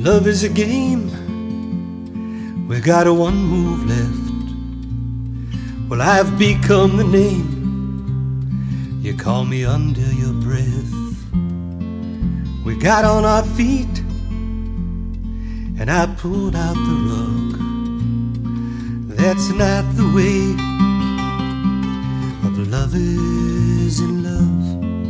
Love is a game, we got a one move left. Well, I've become the name you call me under your breath. We got on our feet and I pulled out the rug. That's not the way of lovers in love.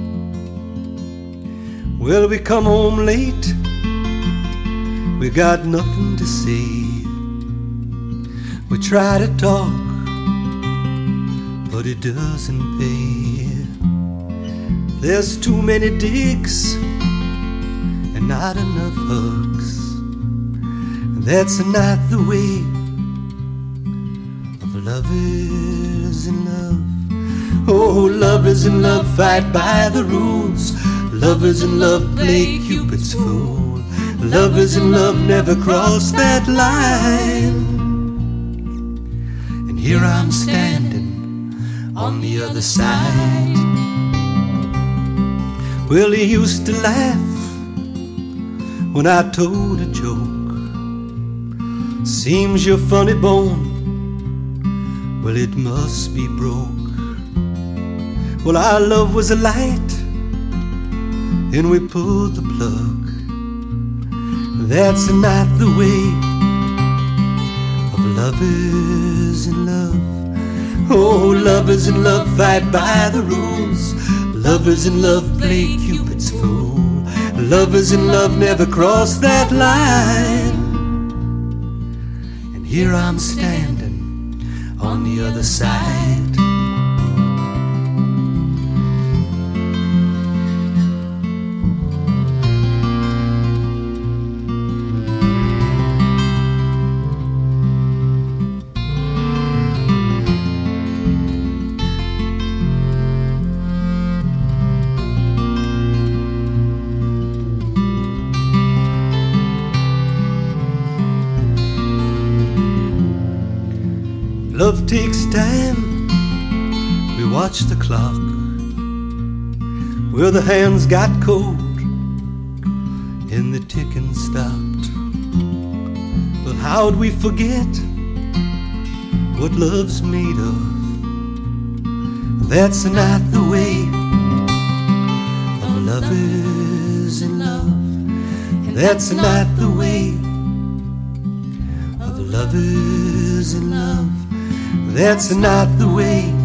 Well, we come home late, we got nothing to say. We try to talk, but it doesn't pay. There's too many digs and not enough hugs. That's not the way of lovers in love. Oh, lovers in love fight by the rules. Lovers in love play Cupid's fool. Lovers in love never cross that line. And here I'm standing on the other side. Well, he used to laugh when I told a joke. Seems your funny bone, well, it must be broke. Well, our love was a light and we pulled the plug. That's not the way of lovers in love. Oh, lovers in love fight by the rules. Lovers in love play Cupid's fool. Lovers in love never cross that line. And here I'm standing on the other side. Love takes time, we watch the clock. Well, the hands got cold and the ticking stopped. But how'd we forget what love's made of? That's not the way of lovers in love. That's not the way of lovers in love. That's not the way